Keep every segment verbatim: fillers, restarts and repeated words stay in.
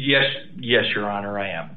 Yes, yes, Your Honor, I am.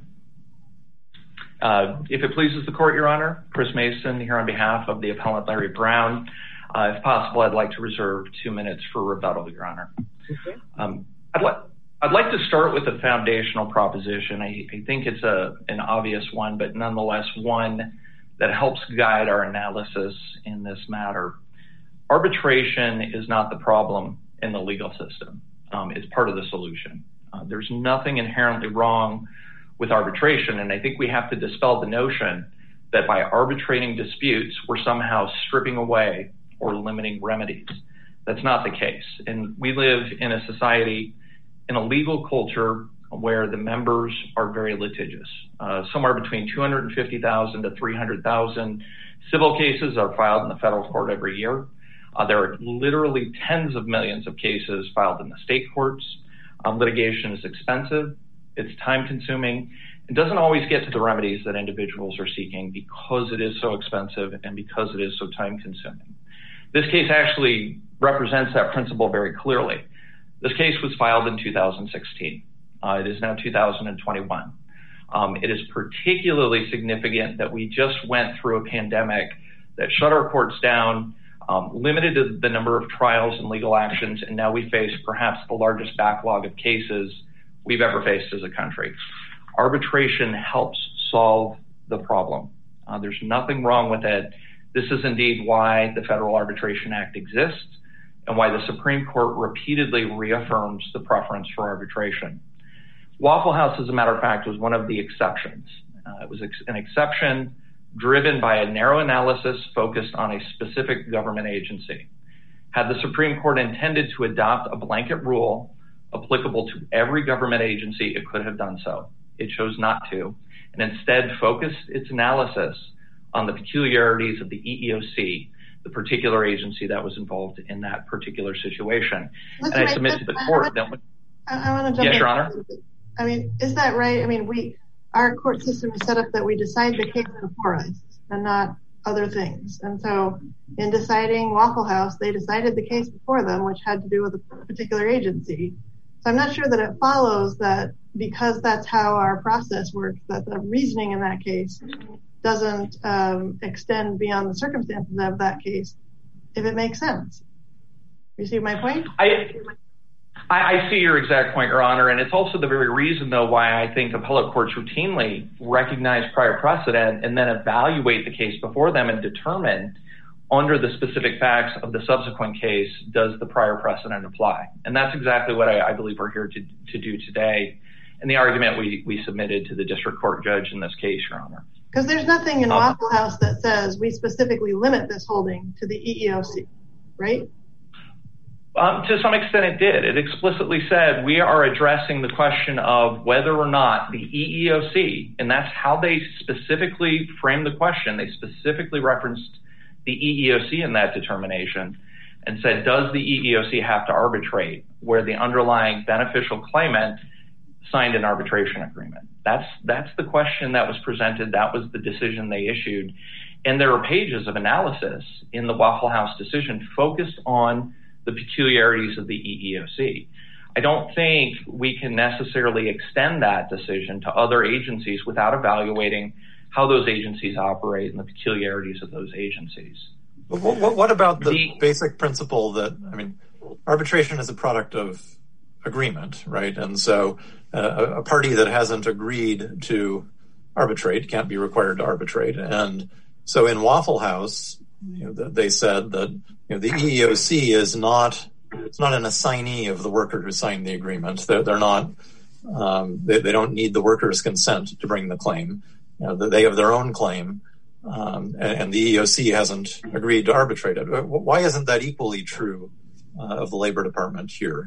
Uh, if it pleases the court, Your Honor, Chris Mason here on behalf of the appellant Larry Brown. Uh, if possible, I'd like to reserve two minutes for rebuttal, Your Honor. Okay. Um, I'd like I'd like to start with a foundational proposition. I, I think it's a an obvious one, but nonetheless one that helps guide our analysis in this matter. Arbitration is not the problem in the legal system. Um, it's part of the solution. Uh, there's nothing inherently wrong with arbitration, and I think we have to dispel the notion that by arbitrating disputes, we're somehow stripping away or limiting remedies. That's not the case. And we live in a society, in a legal culture where the members are very litigious. Uh, somewhere between two hundred fifty thousand to three hundred thousand civil cases are filed in the federal court every year. Uh, there are literally tens of millions of cases filed in the state courts. Um, litigation is expensive. It's time consuming. It doesn't always get to the remedies that individuals are seeking because it is so expensive and because it is so time consuming. This case actually represents that principle very clearly. This case was filed in two thousand sixteen. Uh, it is now two thousand twenty-one. Um, it is particularly significant that we just went through a pandemic that shut our courts down, um, limited the number of trials and legal actions, and now we face perhaps the largest backlog of cases we've ever faced as a country. Arbitration helps solve the problem. Uh, there's nothing wrong with it. This is indeed why the Federal Arbitration Act exists and why the Supreme Court repeatedly reaffirms the preference for arbitration. Waffle House, as a matter of fact, was one of the exceptions. Uh, it was ex- an exception driven by a narrow analysis focused on a specific government agency. Had the Supreme Court intended to adopt a blanket rule applicable to every government agency, it could have done so. It chose not to, and instead focused its analysis on the peculiarities of the E E O C, the particular agency that was involved in that particular situation. Listen, and I submit to the court that... I, I want to jump yes, in. Your Honor. I mean, is that right? I mean, we our court system is set up that we decide the case before us and not other things. And so in deciding Waffle House, they decided the case before them, which had to do with a particular agency. So I'm not sure that it follows that because that's how our process works, that the reasoning in that case doesn't um, extend beyond the circumstances of that case, if it makes sense. You see my point? I, I see your exact point, Your Honor, and it's also the very reason, though, why I think appellate courts routinely recognize prior precedent and then evaluate the case before them and determine, under the specific facts of the subsequent case, does the prior precedent apply? And that's exactly what I, I believe we're here to, to do today, and the argument we, we submitted to the district court judge in this case, Your Honor. Because there's nothing in um, Waffle House that says we specifically limit this holding to the E E O C, right? Um, to some extent it did. It explicitly said we are addressing the question of whether or not the E E O C, and that's how they specifically framed the question. They specifically referenced the E E O C in that determination and said, does the E E O C have to arbitrate where the underlying beneficial claimant signed an arbitration agreement? That's that's the question that was presented. That was the decision they issued. And there are pages of analysis in the Waffle House decision focused on the peculiarities of the E E O C. I don't think we can necessarily extend that decision to other agencies without evaluating how those agencies operate and the peculiarities of those agencies. What, what about the, the basic principle that, I mean, arbitration is a product of agreement, right? And so uh, a party that hasn't agreed to arbitrate can't be required to arbitrate. And so in Waffle House, you know, they said that, you know, the E E O C is not, it's not an assignee of the worker who signed the agreement. They're, they're not, um, they, they don't need the worker's consent to bring the claim. You know, they have their own claim, um, and, and the E E O C hasn't agreed to arbitrate it. Why isn't that equally true uh, of the Labor Department here?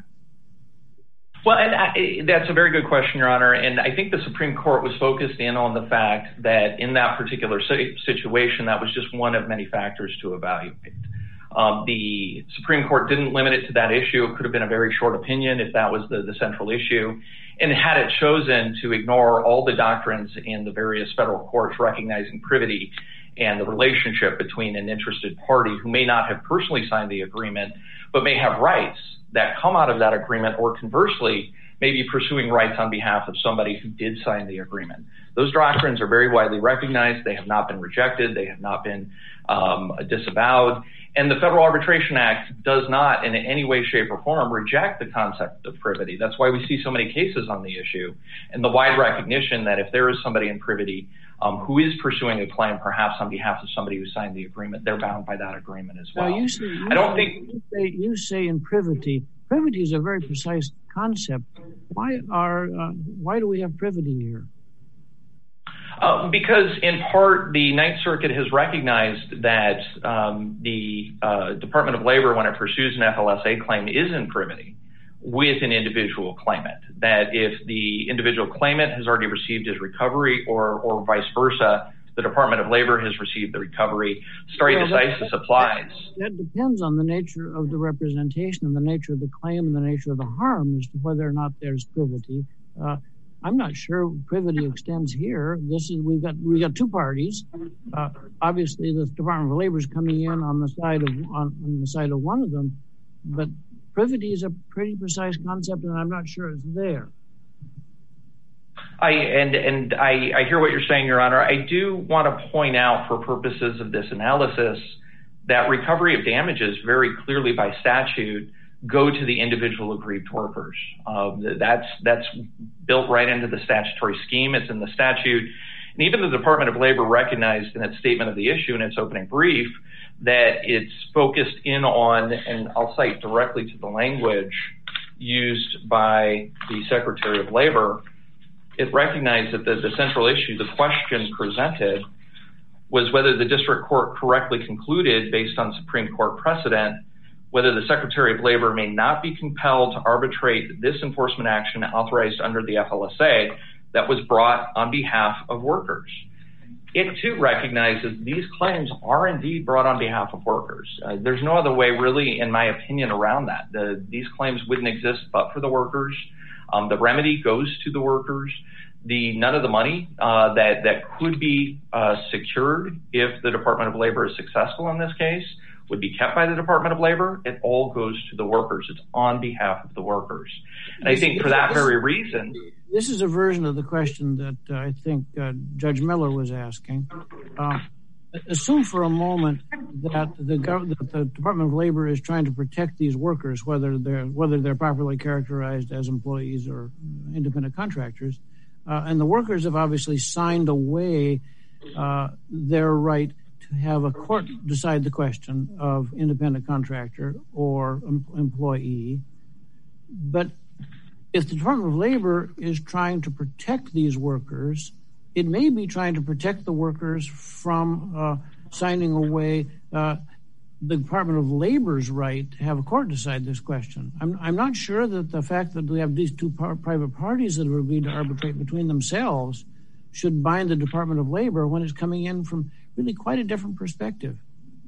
Well, and I, that's a very good question, Your Honor. And I think the Supreme Court was focused in on the fact that in that particular situation, that was just one of many factors to evaluate. Um, the Supreme Court didn't limit it to that issue. It could have been a very short opinion if that was the, the central issue. And had it chosen to ignore all the doctrines in the various federal courts recognizing privity and the relationship between an interested party who may not have personally signed the agreement, but may have rights that come out of that agreement, or conversely, may be pursuing rights on behalf of somebody who did sign the agreement. Those doctrines are very widely recognized. They have not been rejected. They have not been um, disavowed. And the Federal Arbitration Act does not in any way, shape, or form reject the concept of privity. That's why we see so many cases on the issue, and the wide recognition that if there is somebody in privity um, who is pursuing a claim perhaps on behalf of somebody who signed the agreement, they're bound by that agreement as well. Now you say, you I don't say, think... You say, you say in privity, privity is a very precise concept. Why are uh, why do we have privity here? Uh, because in part, the Ninth Circuit has recognized that um, the uh, Department of Labor, when it pursues an F L S A claim, is in privity with an individual claimant. That if the individual claimant has already received his recovery or, or vice versa, the Department of Labor has received the recovery. Stare well, decisis that, applies. That depends on the nature of the representation and the nature of the claim and the nature of the harm as to whether or not there's privity. Uh, I'm not sure privity extends here. This is we've got we got two parties. Uh, obviously, the Department of Labor is coming in on the side of on, on the side of one of them, but privity is a pretty precise concept, and I'm not sure it's there. I and and I, I hear what you're saying, Your Honor. I do want to point out, for purposes of this analysis, that recovery of damages very clearly by statute go to the individual aggrieved workers. Um, that's that's built right into the statutory scheme. It's in the statute. And even the Department of Labor recognized in its statement of the issue in its opening brief that it's focused in on, and I'll cite directly to the language used by the Secretary of Labor, it recognized that the, the central issue, the question presented, was whether the district court correctly concluded, based on Supreme Court precedent, whether the Secretary of Labor may not be compelled to arbitrate this enforcement action authorized under the F L S A that was brought on behalf of workers. It too recognizes these claims are indeed brought on behalf of workers. Uh, there's no other way really, in my opinion, around that. The, these claims wouldn't exist but for the workers. Um, the remedy goes to the workers. The none of the money uh, that, that could be uh, secured if the Department of Labor is successful in this case would be kept by the Department of Labor. It all goes to the workers. It's on behalf of the workers. And I think for that very reason... This is a version of the question that uh, I think uh, Judge Miller was asking. Uh, assume for a moment that the, that the Department of Labor is trying to protect these workers, whether they're, whether they're properly characterized as employees or independent contractors. Uh, and the workers have obviously signed away uh, their right to have a court decide the question of independent contractor or em- employee. But if the Department of Labor is trying to protect these workers, it may be trying to protect the workers from uh, signing away uh, the Department of Labor's right to have a court decide this question. I'm, I'm not sure that the fact that we have these two par- private parties that have agreed to arbitrate between themselves should bind the Department of Labor when it's coming in from really quite a different perspective.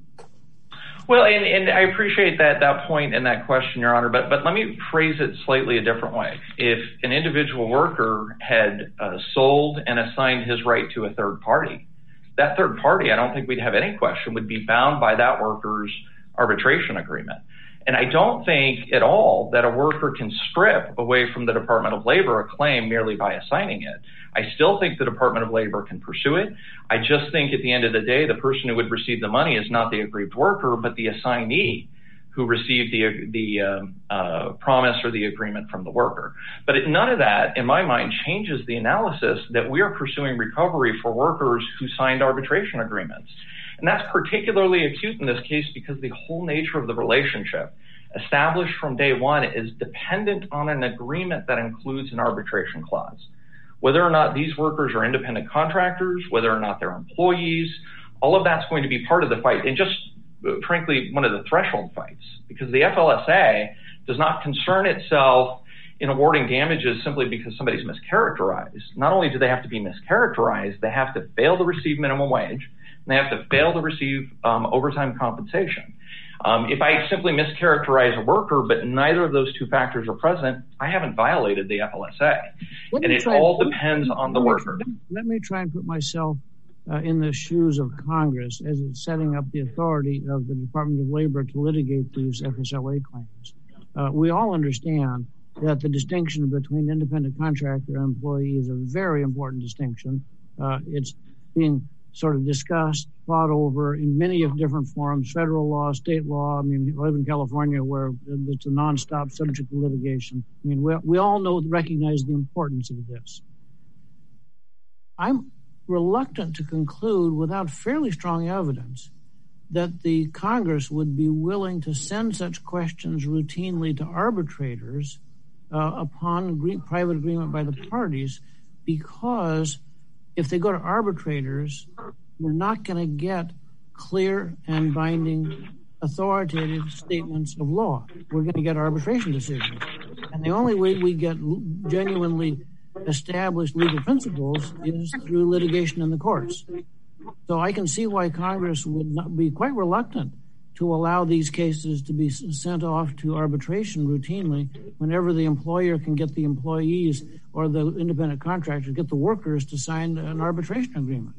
Well, and, and I appreciate that that point and that question, Your Honor, but but let me phrase it slightly a different way. If an individual worker had uh, sold and assigned his right to a third party, that third party, I don't think we'd have any question, would be bound by that worker's arbitration agreement. And I don't think at all that a worker can strip away from the Department of Labor a claim merely by assigning it. I still think the Department of Labor can pursue it. I just think at the end of the day, the person who would receive the money is not the aggrieved worker, but the assignee who received the the um, uh, promise or the agreement from the worker. But it, none of that, in my mind, changes the analysis that we are pursuing recovery for workers who signed arbitration agreements. And that's particularly acute in this case because the whole nature of the relationship established from day one is dependent on an agreement that includes an arbitration clause. Whether or not these workers are independent contractors, whether or not they're employees, all of that's going to be part of the fight. And just frankly, one of the threshold fights, because the F L S A does not concern itself in awarding damages simply because somebody's mischaracterized. Not only do they have to be mischaracterized, they have to fail to receive minimum wage, and they have to fail to receive um, overtime compensation. Um, if I simply mischaracterize a worker, but neither of those two factors are present, I haven't violated the F L S A. Let and it all and, depends let, on the let worker. Me, let me try and put myself uh, in the shoes of Congress as it's setting up the authority of the Department of Labor to litigate these F S L A claims. Uh, we all understand that the distinction between independent contractor and employee is a very important distinction. Uh, it's being sort of discussed, fought over in many of different forums, federal law, state law. I mean, I live in California where it's a nonstop subject to litigation. I mean, we, we all know, recognize the importance of this. I'm reluctant to conclude without fairly strong evidence that the Congress would be willing to send such questions routinely to arbitrators uh, upon agree- private agreement by the parties, because if they go to arbitrators, we're not going to get clear and binding authoritative statements of law. We're going to get arbitration decisions. And the only way we get genuinely established legal principles is through litigation in the courts. So I can see why Congress would not be quite reluctant to allow these cases to be sent off to arbitration routinely whenever the employer can get the employees or the independent contractor, get the workers to sign an arbitration agreement.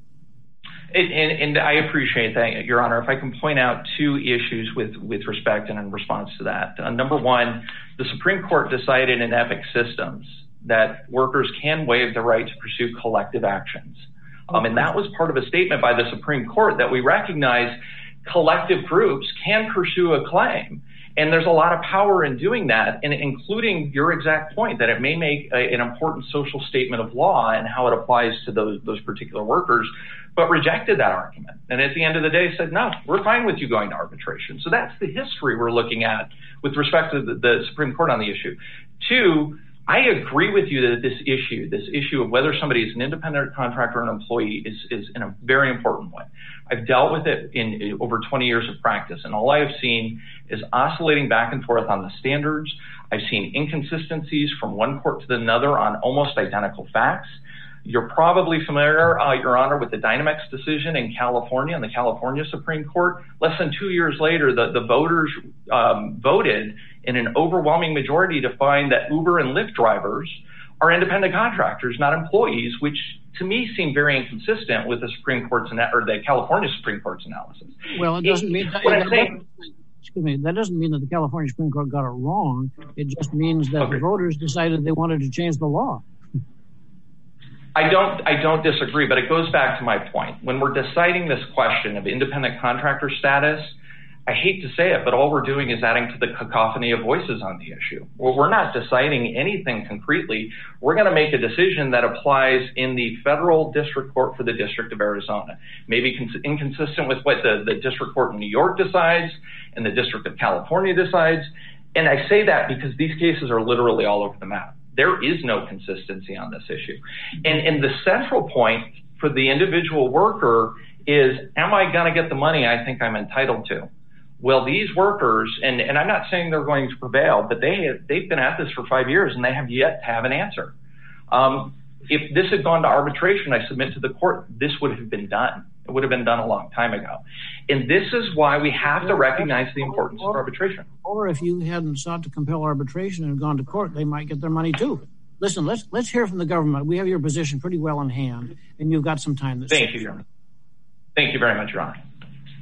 And, and, and I appreciate that, Your Honor. If I can point out two issues with, with respect and in response to that. Uh, number one, the Supreme Court decided in Epic Systems that workers can waive the right to pursue collective actions. Um, and that was part of a statement by the Supreme Court that we recognize collective groups can pursue a claim. And there's a lot of power in doing that, and including your exact point that it may make a, an important social statement of law and how it applies to those, those particular workers, but rejected that argument. And at the end of the day said, no, we're fine with you going to arbitration. So that's the history we're looking at with respect to the, the Supreme Court on the issue. Two, I agree with you that this issue, this issue of whether somebody is an independent contractor or an employee is, is in a very important way. I've dealt with it in, in over twenty years of practice, and all I have seen is oscillating back and forth on the standards. I've seen inconsistencies from one court to another on almost identical facts. You're probably familiar, uh, Your Honor, with the Dynamex decision in California, in the California Supreme Court. Less than two years later, the, the voters um, voted in an overwhelming majority to find that Uber and Lyft drivers are independent contractors, not employees, which to me seemed very inconsistent with the Supreme Court's or the California Supreme Court's analysis. Well, it doesn't mean that, that, saying, excuse me, that doesn't mean that the California Supreme Court got it wrong. It just means that okay. the voters decided they wanted to change the law. I don't I don't disagree, but it goes back to my point. When we're deciding this question of independent contractor status, I hate to say it, but all we're doing is adding to the cacophony of voices on the issue. Well, we're not deciding anything concretely. We're going to make a decision that applies in the federal district court for the District of Arizona, maybe cons- inconsistent with what the, the district court in New York decides and the District of California decides. And I say that because these cases are literally all over the map. There is no consistency on this issue. And, and the central point for the individual worker is, am I going to get the money I think I'm entitled to? Well, these workers, and, and I'm not saying they're going to prevail, but they have, they've been at this for five years and they have yet to have an answer. Um, if this had gone to arbitration, I submit to the court, this would have been done. It would have been done a long time ago. And this is why we have to recognize the importance of arbitration. Or if you hadn't sought to compel arbitration and gone to court, they might get their money too. Listen, let's let's hear from the government. We have your position pretty well in hand, and you've got some time. This Thank you, Your Honor. Thank you very much, Your Honor.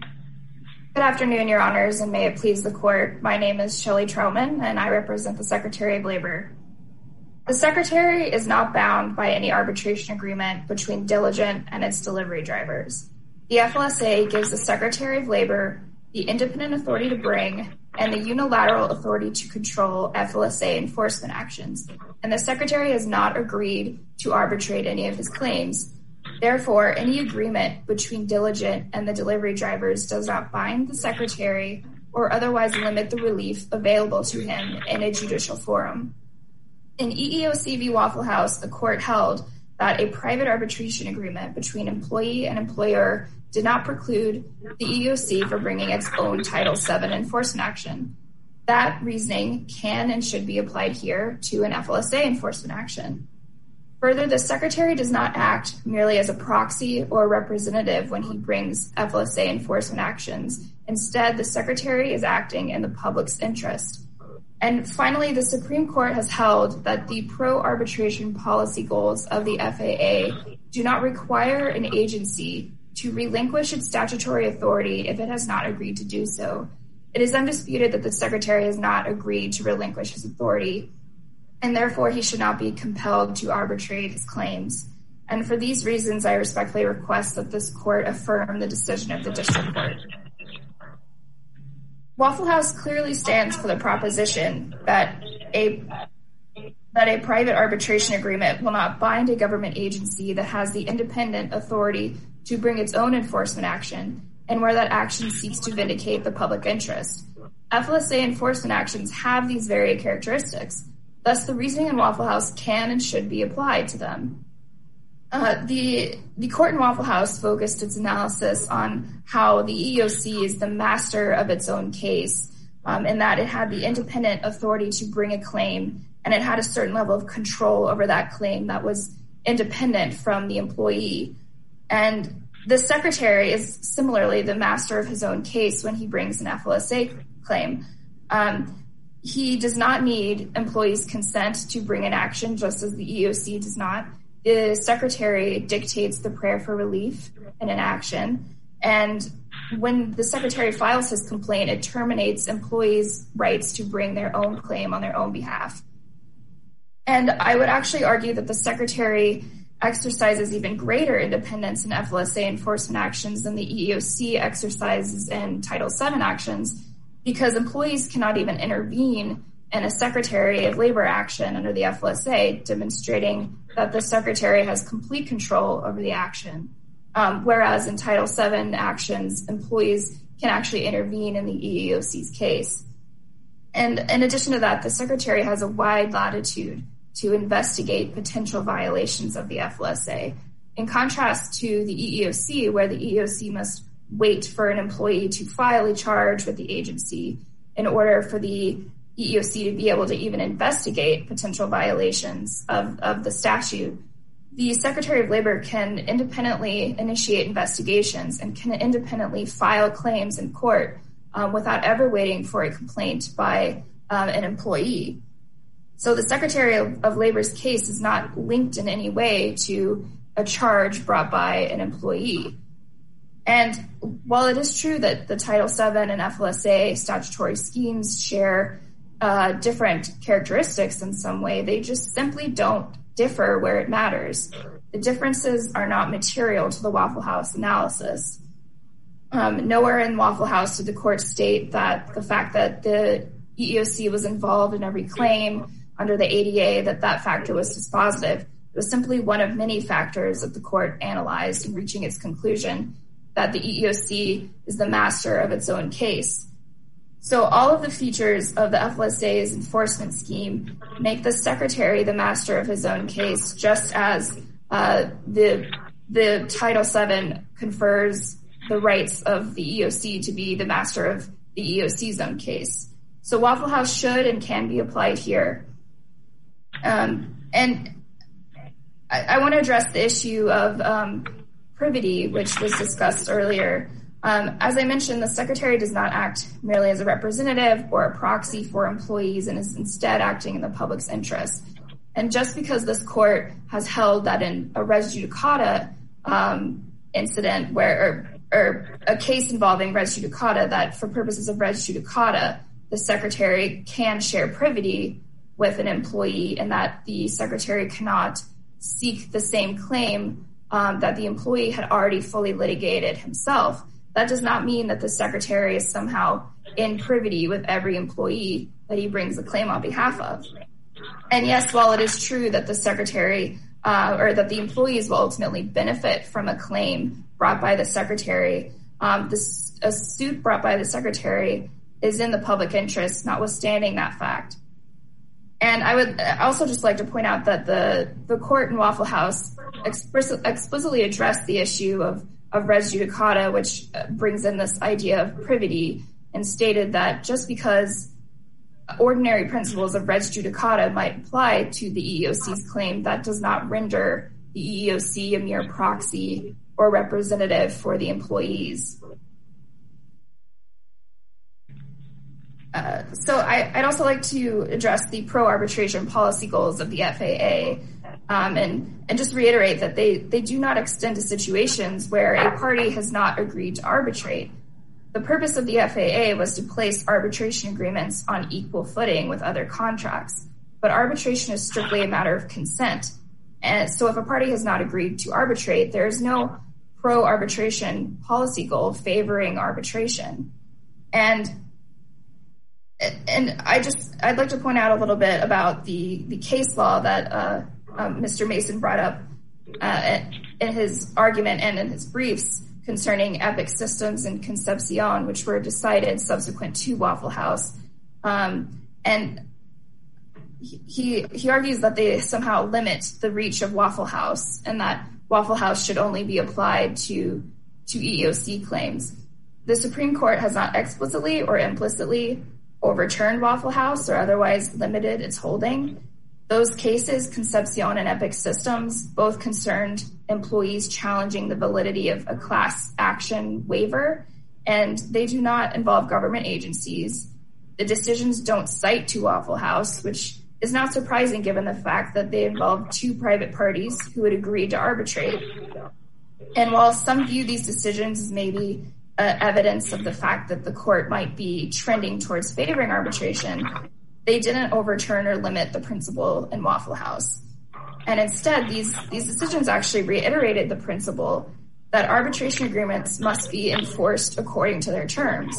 Good afternoon, Your Honors, and may it please the court. My name is Shelley Troutman, and I represent the Secretary of Labor. The Secretary is not bound by any arbitration agreement between Diligent and its delivery drivers. The F L S A gives the Secretary of Labor the independent authority to bring and the unilateral authority to control F L S A enforcement actions, and the Secretary has not agreed to arbitrate any of his claims. Therefore, any agreement between Diligent and the delivery drivers does not bind the Secretary or otherwise limit the relief available to him in a judicial forum. In E E O C v. Waffle House, the court held that a private arbitration agreement between employee and employer did not preclude the E E O C from bringing its own Title seven enforcement action. That reasoning can and should be applied here to an F L S A enforcement action. Further, the Secretary does not act merely as a proxy or representative when he brings F L S A enforcement actions. Instead, the Secretary is acting in the public's interest. And finally, the Supreme Court has held that the pro-arbitration policy goals of the F A A do not require an agency to relinquish its statutory authority if it has not agreed to do so. It is undisputed that the Secretary has not agreed to relinquish his authority, and therefore he should not be compelled to arbitrate his claims. And for these reasons, I respectfully request that this court affirm the decision of the district court. Waffle House clearly stands for the proposition that a that a private arbitration agreement will not bind a government agency that has the independent authority to bring its own enforcement action, and where that action seeks to vindicate the public interest. F L S A enforcement actions have these very characteristics. Thus, the reasoning in Waffle House can and should be applied to them. Uh, the, the court in Waffle House focused its analysis on how the E E O C is the master of its own case, um, and that it had the independent authority to bring a claim, and it had a certain level of control over that claim that was independent from the employee. And the secretary is similarly the master of his own case when he brings an F L S A claim. Um, he does not need employees' consent to bring an action, just as the E E O C does not. The secretary dictates the prayer for relief in an action, and when the secretary files his complaint, it terminates employees' rights to bring their own claim on their own behalf. And I would actually argue that the secretary exercises even greater independence in F L S A enforcement actions than the E E O C exercises in Title seven actions, because employees cannot even intervene in a Secretary of Labor action under the F L S A, demonstrating that the secretary has complete control over the action. Um, whereas in Title seven actions, employees can actually intervene in the E E O C's case. And in addition to that, the secretary has a wide latitude to investigate potential violations of the F L S A. In contrast to the E E O C, where the E E O C must wait for an employee to file a charge with the agency in order for the E E O C to be able to even investigate potential violations of, of the statute, the Secretary of Labor can independently initiate investigations and can independently file claims in court um, without ever waiting for a complaint by um, an employee. So the Secretary of, of Labor's case is not linked in any way to a charge brought by an employee. And while it is true that the Title seven and F L S A statutory schemes share uh, different characteristics in some way, they just simply don't differ where it matters. The differences are not material to the Waffle House analysis. Um, nowhere in Waffle House did the court state that the fact that the E E O C was involved in every claim under the A D A, that that factor was dispositive. It was simply one of many factors that the court analyzed in reaching its conclusion that the E E O C is the master of its own case. So all of the features of the F L S A's enforcement scheme make the secretary the master of his own case, just as uh, the, the Title seven confers the rights of the E E O C to be the master of the E E O C's own case. So Waffle House should and can be applied here. Um, and I, I want to address the issue of um, privity, which was discussed earlier. Um, as I mentioned, the secretary does not act merely as a representative or a proxy for employees and is instead acting in the public's interest. And just because this court has held that in a res judicata um, incident where, or, or a case involving res judicata, that for purposes of res judicata, the secretary can share privity with an employee and that the secretary cannot seek the same claim um, that the employee had already fully litigated himself. That does not mean that the secretary is somehow in privity with every employee that he brings a claim on behalf of. And yes, while it is true that the secretary uh, or that the employees will ultimately benefit from a claim brought by the secretary, um, this, a suit brought by the secretary is in the public interest, notwithstanding that fact. And I would also just like to point out that the, the court in Waffle House explicit, explicitly addressed the issue of, of res judicata, which brings in this idea of privity, and stated that just because ordinary principles of res judicata might apply to the E E O C's claim, that does not render the E E O C a mere proxy or representative for the employees. Uh, so I, I'd also like to address the pro-arbitration policy goals of the F A A um, and, and just reiterate that they, they do not extend to situations where a party has not agreed to arbitrate. The purpose of the F A A was to place arbitration agreements on equal footing with other contracts. but arbitration is strictly a matter of consent. And so if a party has not agreed to arbitrate, there is no pro-arbitration policy goal favoring arbitration. And and I just, I'd like to point out a little bit about the, the case law that uh, uh, Mister Mason brought up uh, in his argument and in his briefs concerning Epic Systems and Concepcion, which were decided subsequent to Waffle House. Um, and he he argues that they somehow limit the reach of Waffle House and that Waffle House should only be applied to, to E E O C claims. The Supreme Court has not explicitly or implicitly overturned Waffle House or otherwise limited its holding. Those cases, Concepcion and Epic Systems, both concerned employees challenging the validity of a class action waiver, and they do not involve government agencies. The decisions don't cite to Waffle House, which is not surprising given the fact that they involve two private parties who had agreed to arbitrate. And while some view these decisions as maybe uh, evidence of the fact that the court might be trending towards favoring arbitration, they didn't overturn or limit the principle in Waffle House. And instead, these, these decisions actually reiterated the principle that arbitration agreements must be enforced according to their terms.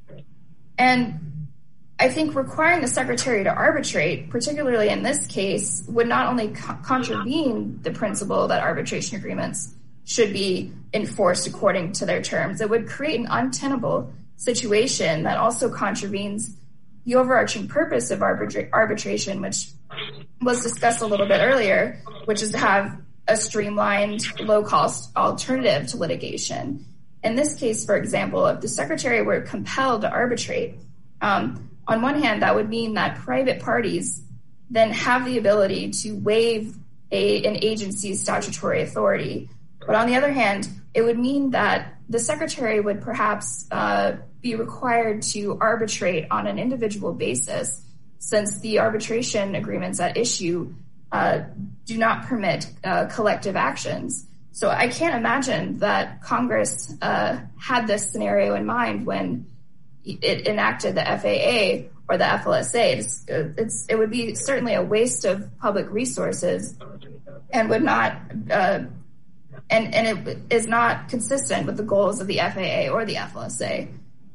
And I think requiring the secretary to arbitrate, particularly in this case, would not only co- contravene the principle that arbitration agreements should be enforced according to their terms, it would create an untenable situation that also contravenes the overarching purpose of arbitra- arbitration, which was discussed a little bit earlier, which is to have a streamlined, low-cost alternative to litigation. In this case, for example, if the secretary were compelled to arbitrate, um, on one hand, that would mean that private parties then have the ability to waive a, an agency's statutory authority. But on the other hand, it would mean that the secretary would perhaps uh, be required to arbitrate on an individual basis, since the arbitration agreements at issue uh, do not permit uh, collective actions. So I can't imagine that Congress uh, had this scenario in mind when it enacted the F A A or the F L S A. It's, it's, it would be certainly a waste of public resources and would not, uh, and, and it is not consistent with the goals of the F A A or the F L S A.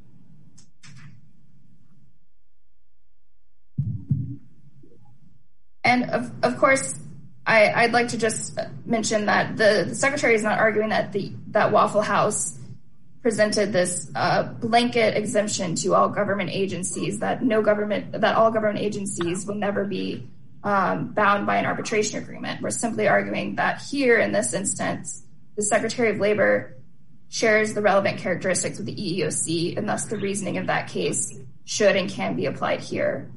And of, of course, I, I'd like to just mention that the, the Secretary is not arguing that the that Waffle House presented this uh, blanket exemption to all government agencies, that no government, that all government agencies will never be um, bound by an arbitration agreement. We're simply arguing that here, in this instance, the Secretary of Labor shares the relevant characteristics with the E E O C, and thus the reasoning of that case should and can be applied here.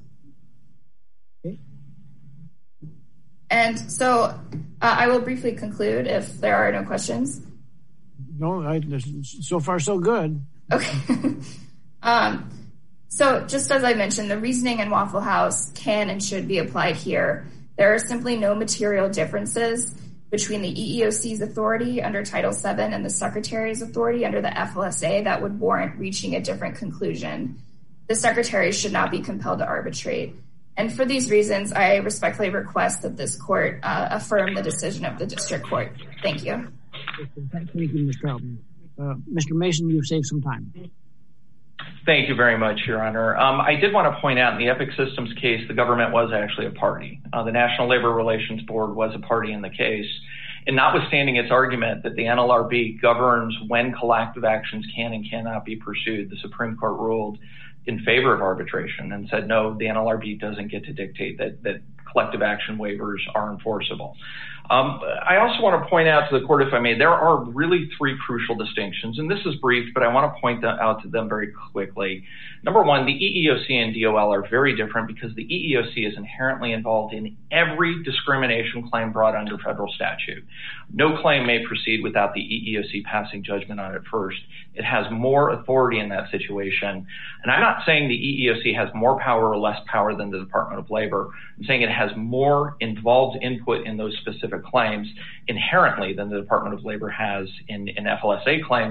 And so uh, I will briefly conclude if there are no questions. No, I, so far so good. Okay. um, so just as I mentioned, the reasoning in Waffle House can and should be applied here. There are simply no material differences between the E E O C's authority under Title seven and the Secretary's authority under the F L S A that would warrant reaching a different conclusion. The Secretary should not be compelled to arbitrate. And for these reasons, I respectfully request that this court uh, affirm the decision of the district court. Thank you. Thank you, Mister Troutman. Uh, Mister Mason, you've saved some time. Thank you very much, Your Honor. Um, I did want to point out in the Epic Systems case, the government was actually a party. Uh, the National Labor Relations Board was a party in the case. And notwithstanding its argument that the N L R B governs when collective actions can and cannot be pursued, the Supreme Court ruled in favor of arbitration and said, no, the N L R B doesn't get to dictate that, that collective action waivers are enforceable. Um, I also want to point out to the court, if I may, there are really three crucial distinctions, and this is brief, but I want to point them out to them very quickly. Number one, the E E O C and D O L are very different because the E E O C is inherently involved in every discrimination claim brought under federal statute. No claim may proceed without the E E O C passing judgment on it first. It has more authority in that situation. And I'm not saying the E E O C has more power or less power than the Department of Labor. I'm saying it has more involved input in those specific claims inherently than the Department of Labor has in, in F L S A claims,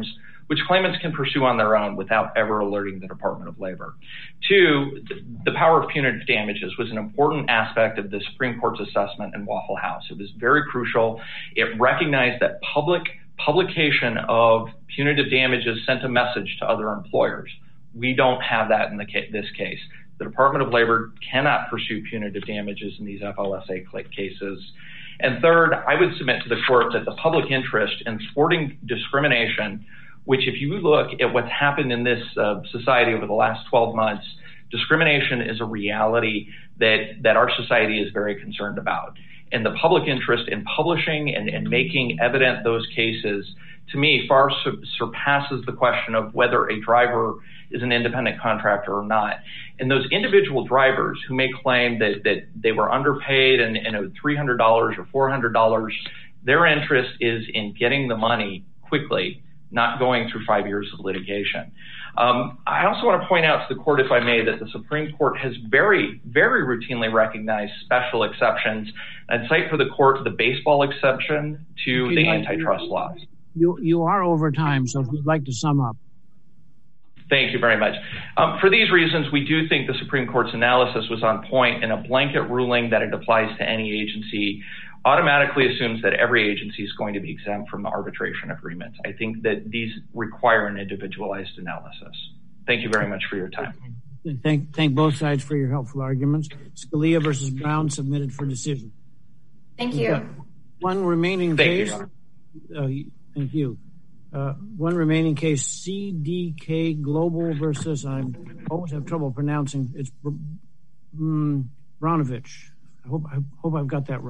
which claimants can pursue on their own without ever alerting the Department of Labor. Two, the power of punitive damages was an important aspect of the Supreme Court's assessment in Waffle House. It was very crucial. It recognized that public publication of punitive damages sent a message to other employers. We don't have that in the ca- this case. The Department of Labor cannot pursue punitive damages in these F L S A cases. And third, I would submit to the court that the public interest in thwarting discrimination, which if you look at what's happened in this uh, society over the last twelve months, discrimination is a reality that, that our society is very concerned about. And the public interest in publishing and, and making evident those cases, to me, far su- surpasses the question of whether a driver is an independent contractor or not. And those individual drivers who may claim that, that they were underpaid and, and owed three hundred dollars or four hundred dollars, their interest is in getting the money quickly, not going through five years of litigation. Um, I also want to point out to the court, if I may, that the Supreme Court has very, very routinely recognized special exceptions. I'd cite for the court the baseball exception to okay, the antitrust laws. You, you are over time, so if you'd like to sum up. Thank you very much. Um, for these reasons, we do think the Supreme Court's analysis was on point, and a blanket ruling that it applies to any agency automatically assumes that every agency is going to be exempt from the arbitration agreements. I think that these require an individualized analysis. Thank you very much for your time. Thank, thank both sides for your helpful arguments. Scalia versus Brown submitted for decision. Thank you. One remaining thank case. You, uh, thank you. Uh, one remaining case, C D K Global versus, I always have trouble pronouncing, it's um, Brownovich. I hope, I hope I've got that right.